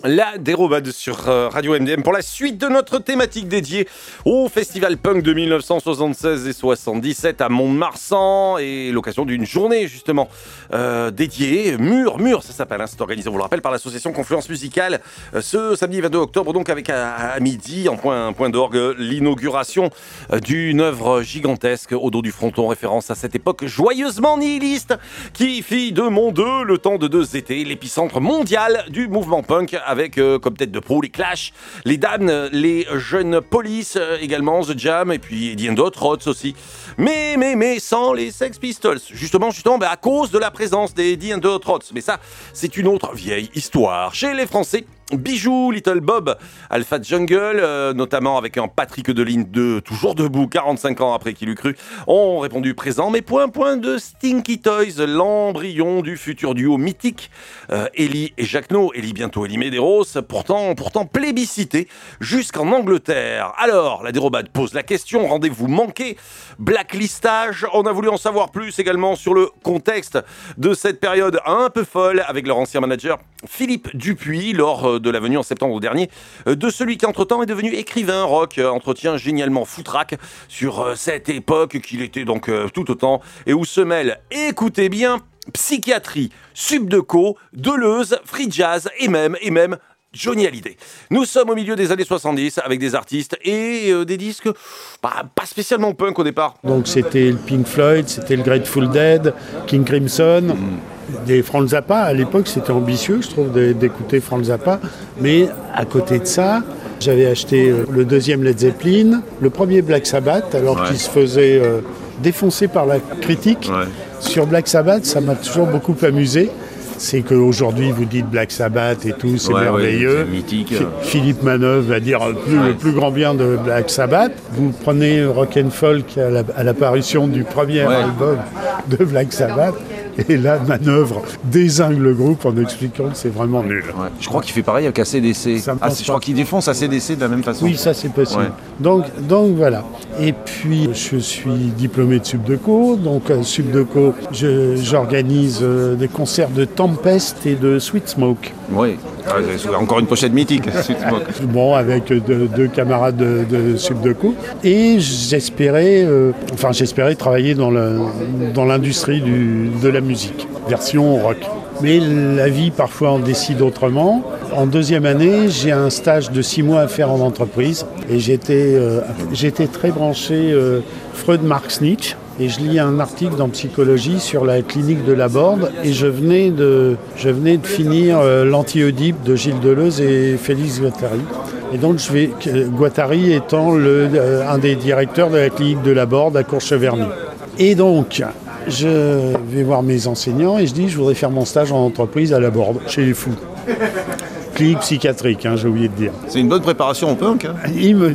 La dérobade sur Radio MDM pour la suite de notre thématique dédiée au Festival Punk de 1976 et 77 à Mont-de-Marsan et l'occasion d'une journée justement dédiée, Mur, ça s'appelle, c'est organisé, on vous le rappelle, par l'association Confluence Musicale ce samedi 22 octobre, donc avec à midi en point d'orgue l'inauguration d'une œuvre gigantesque au dos du fronton, référence à cette époque joyeusement nihiliste qui fit de Mont 2 le temps de 2 étés, l'épicentre mondial du mouvement punk avec comme tête de proue les Clash, les Damned, les Jeunes Police, également The Jam et puis The Hot Rods aussi. Mais sans les Sex Pistols. Justement, à cause de la présence des The Hot Rods. Mais ça, c'est une autre vieille histoire. Chez les Français, Bijoux, Little Bob, Alpha Jungle, notamment avec un Patrick Delevingne toujours debout, 45 ans après qu'il eût cru, ont répondu présent. Mais point de Stinky Toys, l'embryon du futur duo mythique. Ellie et Jacquenot, Ellie bientôt Ellie Medeiros, pourtant plébiscité jusqu'en Angleterre. Alors, la dérobade pose la question, rendez-vous manqué, blacklistage, on a voulu en savoir plus également sur le contexte de cette période un peu folle avec leur ancien manager Philippe Dupuis lors de la venue en septembre dernier de celui qui entre-temps est devenu écrivain rock, entretien génialement foutraque sur cette époque qu'il était donc tout autant et où se mêlent, écoutez bien, psychiatrie, Subdeco, Deleuze, free jazz et même Johnny Hallyday. Nous sommes au milieu des années 70 avec des artistes et des disques pas spécialement punk au départ. Donc c'était le Pink Floyd, c'était le Grateful Dead, King Crimson, des Frank Zappa. À l'époque c'était ambitieux je trouve d'écouter Frank Zappa, mais à côté de ça j'avais acheté le deuxième Led Zeppelin, le premier Black Sabbath alors qu'il se faisait défoncer par la critique. Ouais. Sur Black Sabbath ça m'a toujours beaucoup amusé. C'est qu'aujourd'hui, vous dites Black Sabbath et tout, c'est merveilleux. C'est mythique. Philippe Manœuvre va dire le plus grand bien de Black Sabbath. Vous prenez Rock and Folk à l'apparition du premier album de Black Sabbath. Et là, Manœuvre dézingue le groupe en expliquant que c'est vraiment nul. Ouais. Je crois qu'il fait pareil avec ACDC. Je crois qu'il défonce ACDC de la même façon. Oui, ça c'est possible. Ouais. Donc voilà. Et puis, je suis diplômé de Subdeco. Donc, Subdeco, j'organise des concerts de Tempest et de Sweet Smoke. Oui, encore une pochette mythique, Sweet Smoke. Bon, avec deux camarades de Subdeco. Et j'espérais travailler dans l'industrie de la musique, version rock. Mais la vie parfois en décide autrement. En deuxième année, j'ai un stage de 6 mois à faire en entreprise et j'étais très branché Freud-Marx Nietzsche. Et je lis un article dans Psychologie sur la clinique de Laborde et je venais de finir l'Anti-Oedipe de Gilles Deleuze et Félix Guattari. Et donc Guattari étant un des directeurs de la clinique de Laborde à Courcheverny. Et donc, je vais voir mes enseignants et je dis je voudrais faire mon stage en entreprise à Laborde, chez les fous. Clinique psychiatrique, j'ai oublié de dire. C'est une bonne préparation au punk. Ils me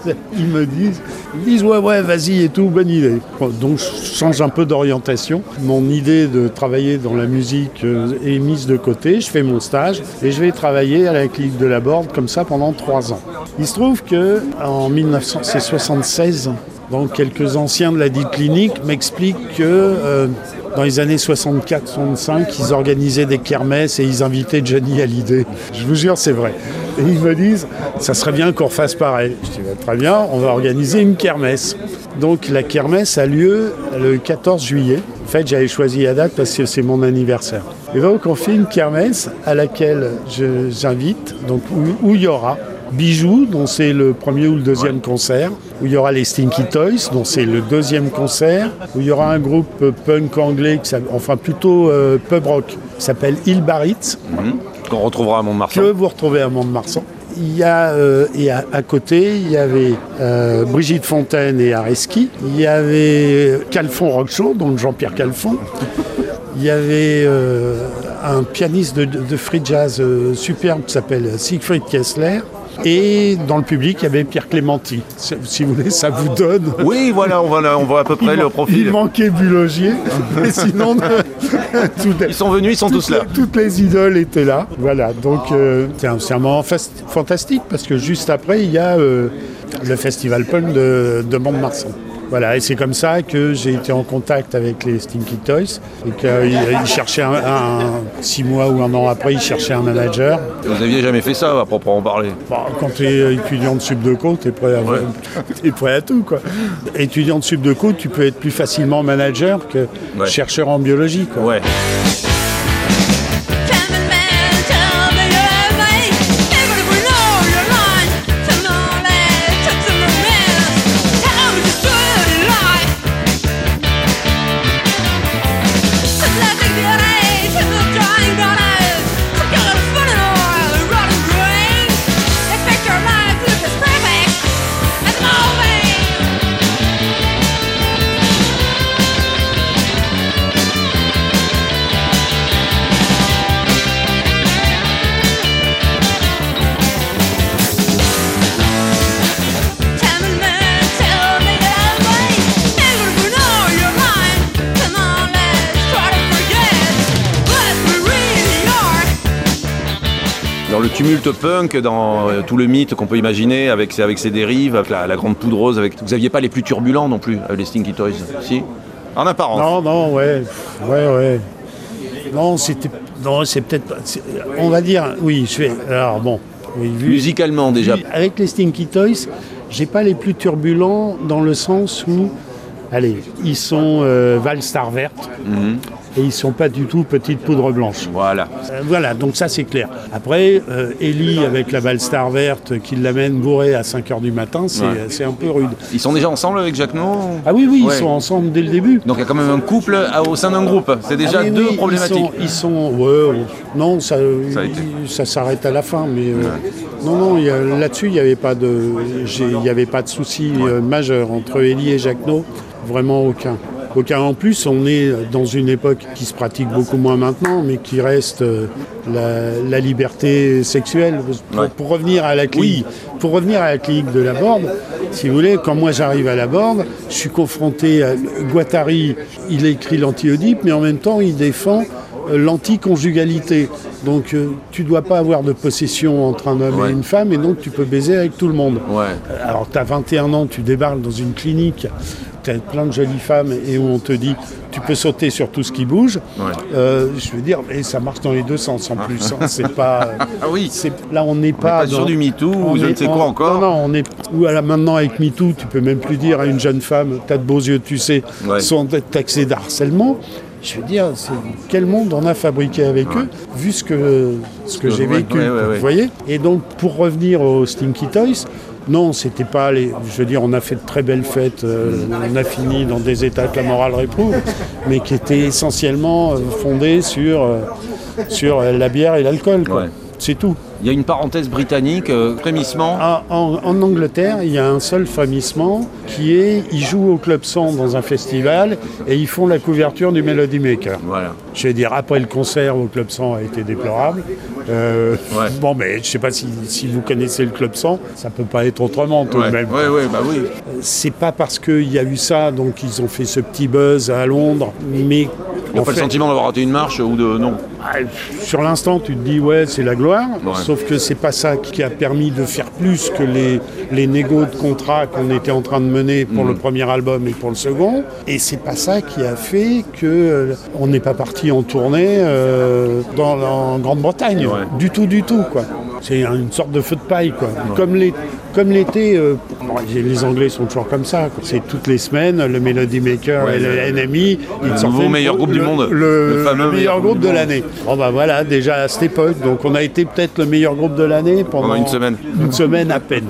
disent ouais, vas-y et tout, bonne idée. Donc je change un peu d'orientation. Mon idée de travailler dans la musique est mise de côté. Je fais mon stage et je vais travailler à la clinique de Laborde comme ça pendant 3 ans. Il se trouve qu'en 1976, donc quelques anciens de la dite clinique m'expliquent que dans les années 64-65, ils organisaient des kermesses et ils invitaient Johnny Hallyday. Je vous jure, c'est vrai. Et ils me disent, ça serait bien qu'on refasse pareil. Je dis, très bien, on va organiser une kermesse. Donc la kermesse a lieu le 14 juillet. En fait, j'avais choisi la date parce que c'est mon anniversaire. Et donc on fait une kermesse à laquelle j'invite, donc où il y aura Bijoux, dont c'est le premier ou le deuxième concert, où il y aura les Stinky Toys, dont c'est le deuxième concert, où il y aura un groupe punk anglais, plutôt pub rock, qui s'appelle Ilbarit. Qu'on retrouvera à Mont-de-Marsan. Que vous retrouvez à Mont-de-Marsan. Il y a, et à côté, il y avait Brigitte Fontaine et Areski. Il y avait Calfon Rock Show, donc Jean-Pierre Calfon. Il y avait un pianiste de free jazz superbe qui s'appelle Siegfried Kessler. Et dans le public, il y avait Pierre Clémenti. Si vous voulez, ça vous donne. Oui, voilà, on voit à peu près le profil. Il manquait Bulogier, mais sinon, ils sont venus, ils sont tous là. Toutes les idoles étaient là. Voilà, donc c'est un moment fantastique parce que juste après, il y a le festival punk de Mont-de-Marsan. Voilà, et c'est comme ça que j'ai été en contact avec les Stinky Toys et qu'ils cherchaient 6 mois ou 1 an après, ils cherchaient un manager. Vous n'aviez jamais fait ça, à proprement parler? Bon, quand tu es étudiant de Sup de Co, tu es prêt à tout, quoi. Étudiant de Sup de Co, tu peux être plus facilement manager que chercheur en biologie, quoi. Ouais. Dans le tumulte punk, dans tout le mythe qu'on peut imaginer avec ses dérives, avec la grande poudreuse, vous n'aviez pas les plus turbulents non plus, les Stinky Toys, si? En apparence. Non, ouais. Non, c'est peut-être pas... On va dire, oui, alors bon... Oui, musicalement déjà. Avec les Stinky Toys, j'ai pas les plus turbulents dans le sens où... Allez, ils sont Valstar verte. Et ils ne sont pas du tout petite poudre blanche. Voilà. Voilà, donc ça c'est clair. Après, Ellie avec la Valstar verte qui l'amène bourré à 5h du matin, c'est un peu rude. Ils sont déjà ensemble avec Jacques No? Ah oui, ils sont ensemble dès le début. Donc il y a quand même un couple au sein d'un groupe. C'est déjà deux problématiques. Non, ça s'arrête à la fin, mais non, là-dessus il n'y avait pas de souci majeur entre Ellie et Jacques No, vraiment aucun. En plus, on est dans une époque qui se pratique beaucoup moins maintenant, mais qui reste la liberté sexuelle. Pour revenir à la clinique, de la Borde, si vous voulez, quand moi j'arrive à la Borde, je suis confronté à Guattari. Il écrit l'anti-Oedipe, mais en même temps, il défend l'anticonjugalité. Donc tu ne dois pas avoir de possession entre un homme et une femme, et donc tu peux baiser avec tout le monde. Alors tu as 21 ans, tu débarques dans une clinique, tu as plein de jolies femmes et où on te dit tu peux sauter sur tout ce qui bouge. Je veux dire, et ça marche dans les deux sens en plus. C'est pas. Là on n'est pas sur du MeToo ou je ne sais quoi encore. Non, on est. Ou maintenant avec MeToo, tu peux même plus dire à une jeune femme t'as de beaux yeux, tu sais, sans être taxé d'harcèlement. Je veux dire, quel monde on a fabriqué avec eux, vu ce que j'ai vécu, vous voyez. Et donc, pour revenir aux Stinky Toys, non, c'était pas je veux dire, on a fait de très belles fêtes, on a fini dans des états que la morale réprouve, mais qui étaient essentiellement fondés sur la bière et l'alcool, quoi. C'est tout. Il y a une parenthèse britannique, frémissement. En Angleterre, il y a un seul frémissement qui est, ils jouent au Club 100 dans un festival et ils font la couverture du Melody Maker. Voilà. Je vais dire, après le concert au Club 100 a été déplorable. Bon, mais je ne sais pas si vous connaissez le Club 100, ça ne peut pas être autrement tout de même. Oui. C'est pas parce qu'il y a eu ça, donc ils ont fait ce petit buzz à Londres, mais... On n'a pas le sentiment d'avoir raté une marche ou de... Non. Sur l'instant, tu te dis, c'est la gloire, sauf que c'est pas ça qui a permis de faire plus que les négos de contrat qu'on était en train de mener pour le premier album et pour le second. Et c'est pas ça qui a fait qu'on n'est pas parti en tournée en Grande-Bretagne. Du tout, quoi. C'est une sorte de feu de paille, quoi. Comme l'été, les Anglais sont toujours comme ça, quoi. C'est toutes les semaines, le Melody Maker et le NME. Le nouveau meilleur groupe du monde. Le meilleur groupe de l'année. Bon, voilà, déjà à cette époque, donc on a été peut-être le meilleur groupe de l'année pendant une semaine. Une semaine à peine.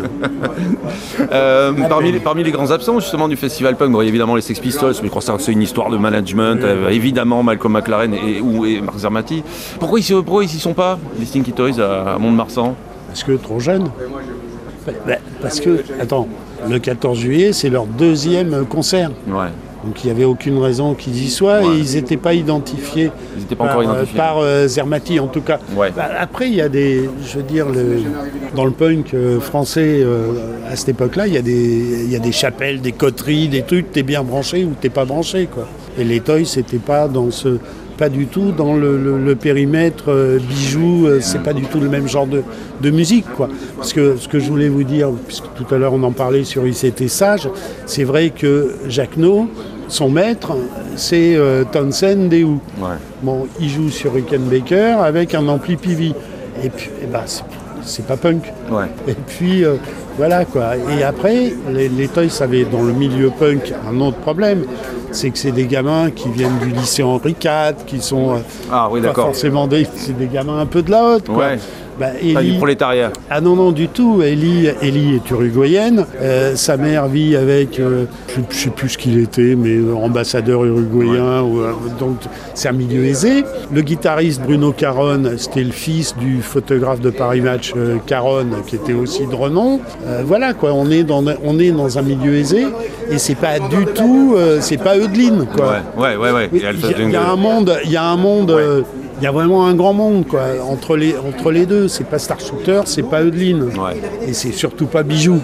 Parmi les grands absents justement du festival punk, il y a évidemment les Sex Pistols, mais je crois que c'est une histoire de management, évidemment Malcolm McLaren et Mark Zermati. Pourquoi ils s'y sont pas, les Stinky Toys à Mont-de-Marsan? Parce que trop jeunes. Parce que, attends, le 14 juillet, c'est leur 2e concert. Donc il n'y avait aucune raison qu'ils y soient et ils n'étaient pas identifiés. Ils n'étaient pas encore identifiés. Par Zermati en tout cas. Après, il y a dans le punk français, à cette époque-là, il y a des chapelles, des coteries, des trucs, t'es bien branché ou t'es pas branché, quoi. Et les Toys, c'était pas dans pas du tout dans le périmètre bijoux, c'est pas du tout le même genre de musique, quoi. Parce que ce que je voulais vous dire, puisque tout à l'heure on en parlait sur Il s'était sage, c'est vrai que Jacques No, son maître, c'est Townsend des Who. Ouais. Bon, il joue sur Rickenbacker avec un ampli Peavey. Et puis, c'est pas punk. Ouais. Et puis, voilà quoi. Et après, les Toys avaient dans le milieu punk un autre problème. C'est que c'est des gamins qui viennent du lycée Henri IV, qui sont Ah oui, pas d'accord. forcément c'est des gamins un peu de la haute, quoi. Ouais. Bah, Pas du prolétariat. Ah non, du tout. Ellie est uruguayenne. Sa mère vit avec, je ne sais plus ce qu'il était, mais ambassadeur uruguayen. Donc c'est un milieu aisé. Le guitariste Bruno Caron, c'était le fils du photographe de Paris Match Caron, qui était aussi de renom. Voilà quoi, on est dans un milieu aisé et c'est pas du tout, c'est pas Eudeline quoi. Ouais. Il y a un monde, il y a vraiment un grand monde quoi, entre les deux. C'est pas Star Shooter, c'est pas Eudeline. Ouais. Et c'est surtout pas Bijou.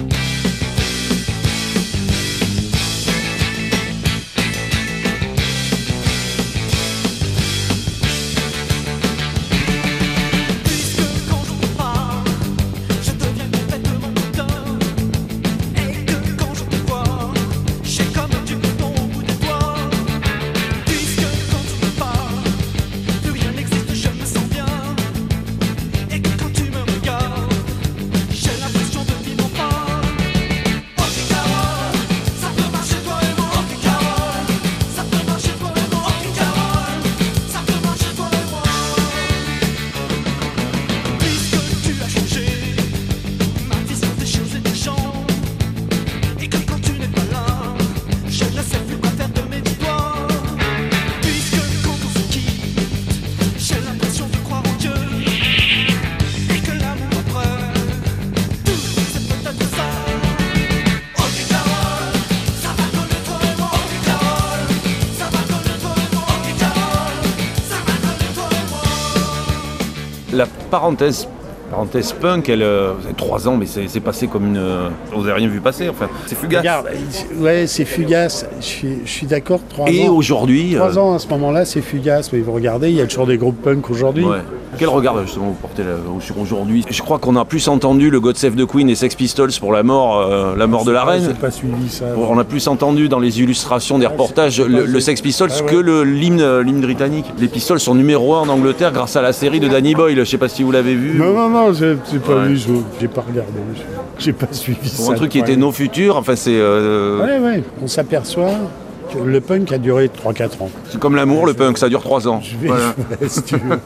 La parenthèse punk, elle, 3 ans, mais c'est passé comme une... vous n'avez rien vu passer, enfin, c'est fugace. Regarde, ouais, c'est fugace, je suis d'accord, 3 ans. Et aujourd'hui... 3 ans à ce moment-là, c'est fugace, mais vous regardez, il y a toujours des groupes punk aujourd'hui. Ouais. Quel regard justement vous portez sur aujourd'hui? Je crois qu'on a plus entendu le God Save the Queen et Sex Pistols pour la mort de la reine. J'ai pas suivi ça. On a plus entendu dans les illustrations des reportages le Sex Pistols que l'hymne britannique. Les Pistols sont numéro 1 en Angleterre grâce à la série de Danny Boyle. Je sais pas si vous l'avez vu. Non, j'ai pas vu, j'ai pas regardé. J'ai pas suivi ça. Pour un truc qui était nos futurs, enfin c'est... Ouais, on s'aperçoit que le punk a duré 3-4 ans. C'est comme l'amour, le punk, ça dure 3 ans. Voilà. Si tu veux.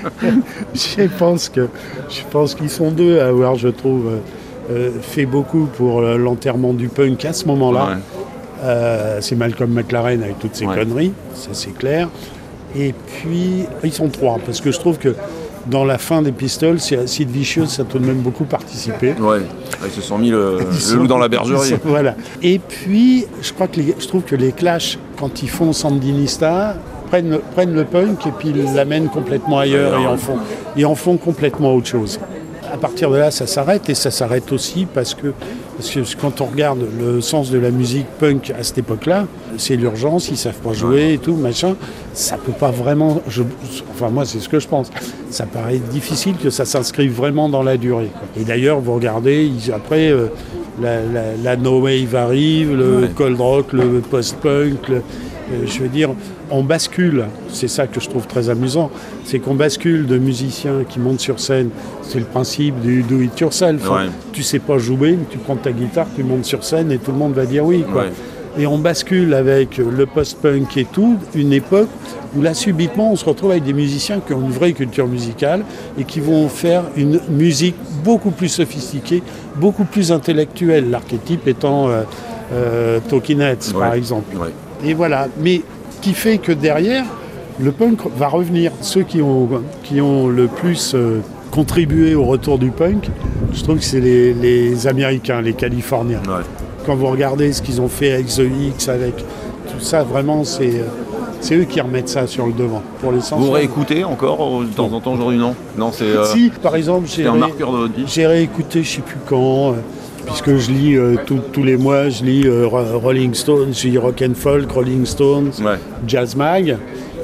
Je pense qu'ils sont deux à avoir, je trouve, fait beaucoup pour l'enterrement du punk à ce moment-là. Ouais. C'est Malcolm McLaren avec toutes ses conneries, ça c'est clair. Et puis, ils sont 3, parce que je trouve que dans la fin des Pistols, Sid Vicious a tout de même beaucoup participé. Ouais, ils se sont mis le loup dans la bergerie. Voilà. Et puis, je trouve que les Clash, quand ils font Sandinista, prennent le punk et puis l'amènent complètement ailleurs et en font complètement autre chose. À partir de là, ça s'arrête, et ça s'arrête aussi parce que quand on regarde le sens de la musique punk à cette époque-là, c'est l'urgence, ils savent pas jouer et tout, machin. Ça peut pas vraiment... Enfin, moi, c'est ce que je pense. Ça paraît difficile que ça s'inscrive vraiment dans la durée, quoi. Et d'ailleurs, vous regardez, après, la no wave arrive, le cold rock, le post-punk, je veux dire, on bascule, c'est ça que je trouve très amusant, c'est qu'on bascule de musiciens qui montent sur scène, c'est le principe du do it yourself. Ouais. Tu sais pas jouer, tu prends ta guitare, tu montes sur scène et tout le monde va dire oui, quoi. Ouais. Et on bascule avec le post-punk et tout, une époque où là subitement on se retrouve avec des musiciens qui ont une vraie culture musicale et qui vont faire une musique beaucoup plus sophistiquée, beaucoup plus intellectuelle, l'archétype étant Talking Heads par exemple. Ouais. Et voilà, mais qui fait que derrière, le punk va revenir. Ceux qui ont le plus contribué au retour du punk, je trouve que c'est les Américains, les Californiens. Ouais. Quand vous regardez ce qu'ils ont fait avec The X, avec tout ça, vraiment, c'est eux qui remettent ça sur le devant. Pour l'essentiel. Vous réécoutez encore de temps en temps aujourd'hui, non? Non, c'est... Si, par exemple, j'ai réécouté, je ne sais plus quand... puisque je lis tous les mois, je lis Rolling Stones, je lis Rock and Folk, Rolling Stones, Jazz Mag.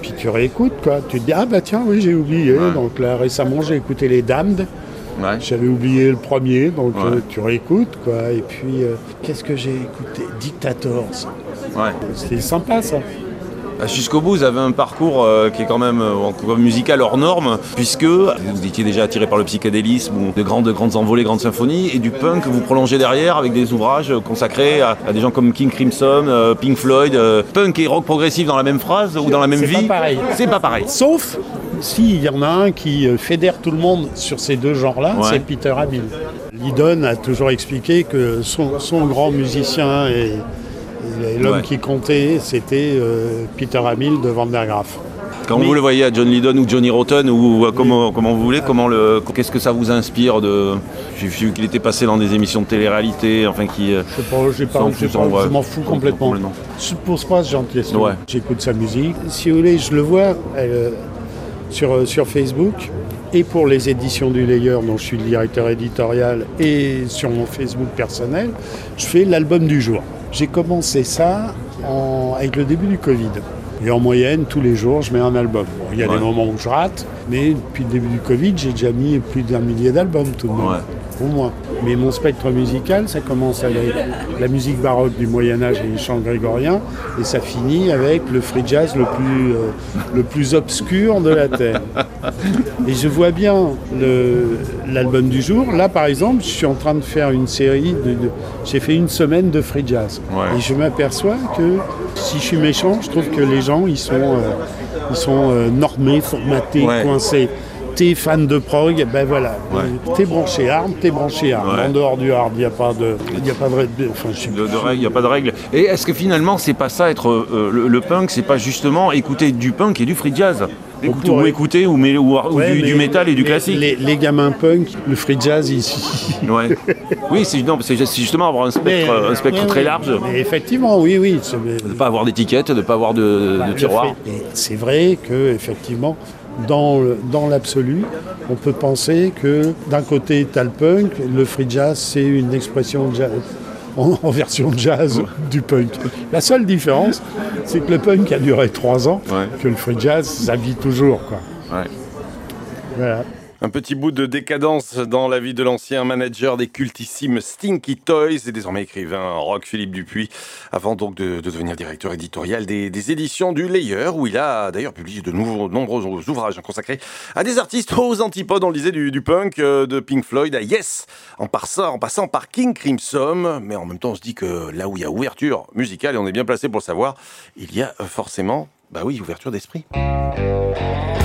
puis tu réécoutes, quoi. Tu te dis, ah bah tiens, oui, j'ai oublié. Ouais. Donc là, récemment, j'ai écouté les Damned. Ouais. J'avais oublié le premier, donc Ouais. tu réécoutes, quoi. Et puis, qu'est-ce que j'ai écouté? Dictators. Ouais. C'était sympa, ça. Jusqu'au bout, vous avez un parcours qui est quand même musical hors norme, puisque vous étiez déjà attiré par le psychédélisme, ou de grandes envolées, grandes symphonies, et du punk vous prolongez derrière avec des ouvrages consacrés à des gens comme King Crimson, Pink Floyd. Punk et rock progressif dans la même phrase ou dans la même vie. C'est pas pareil. C'est pas pareil. Sauf s'il y en a un qui fédère tout le monde sur ces deux genres-là, Ouais. c'est Peter Abil. Lydon a toujours expliqué que son grand musicien et l'homme Ouais. qui comptait, c'était Peter Hamill de Van der Graaf. Quand Mais- vous le voyez à John Lydon ou Johnny Rotten, ou comment vous voulez, qu'est-ce que ça vous inspire de... J'ai vu qu'il était passé dans des émissions de télé-réalité, enfin qui... Je m'en fous complètement. Je ne pose pas ce genre de questions. Ouais. J'écoute sa musique. Si vous voulez, je le vois sur Facebook. Et pour les éditions du Layer, dont je suis le directeur éditorial, et sur mon Facebook personnel, je fais l'album du jour. J'ai commencé ça avec le début du Covid. Et en moyenne, tous les jours, je mets un album. Bon, il y a des moments où je rate, mais depuis le début du Covid, j'ai déjà mis plus d'1 millier d'albums tout de même. Ouais. Au moins. Mais mon spectre musical, ça commence avec la musique baroque du Moyen-Âge et les chants grégoriens, et ça finit avec le free jazz le plus obscur de la Terre. Et je vois bien l'album du jour. Là, par exemple, je suis en train de faire une série, j'ai fait une semaine de free jazz. Ouais. Et je m'aperçois que, si je suis méchant, je trouve que les gens, ils sont normés, formatés, Ouais. coincés. T'es fan de prog, ben voilà. Ouais. T'es branché hard, t'es branché hard. Ouais. En dehors du hard, il n'y a pas de enfin, je sais De plus. règles, il n'y a pas de règles. Et est-ce que finalement, c'est pas ça, être le punk, c'est pas justement écouter du punk et du free jazz écouter ou Ouais, du mais métal et du classique. Les gamins punk, le free jazz ici. Ouais. Oui, c'est justement avoir un spectre très large, de Mais effectivement, oui. ne pas avoir d'étiquette, de ne pas avoir de tiroir. Et c'est vrai que effectivement, dans l'absolu, on peut penser que d'un côté, tu as le punk, le free jazz, c'est une expression de jazz, en version jazz du punk. La seule différence, c'est que le punk a duré 3 ans, Ouais. que le free jazz, ça vit toujours, quoi. Ouais. Voilà. Un petit bout de décadence dans la vie de l'ancien manager des cultissimes Stinky Toys et désormais écrivain rock Philippe Dupuis, avant donc de devenir directeur éditorial des éditions du Layer, où il a d'ailleurs publié de nombreux ouvrages consacrés à des artistes aux antipodes, on le disait, du punk, de Pink Floyd à Yes, en passant par King Crimson, mais en même temps on se dit que là où il y a ouverture musicale, et on est bien placé pour le savoir, il y a forcément, ouverture d'esprit.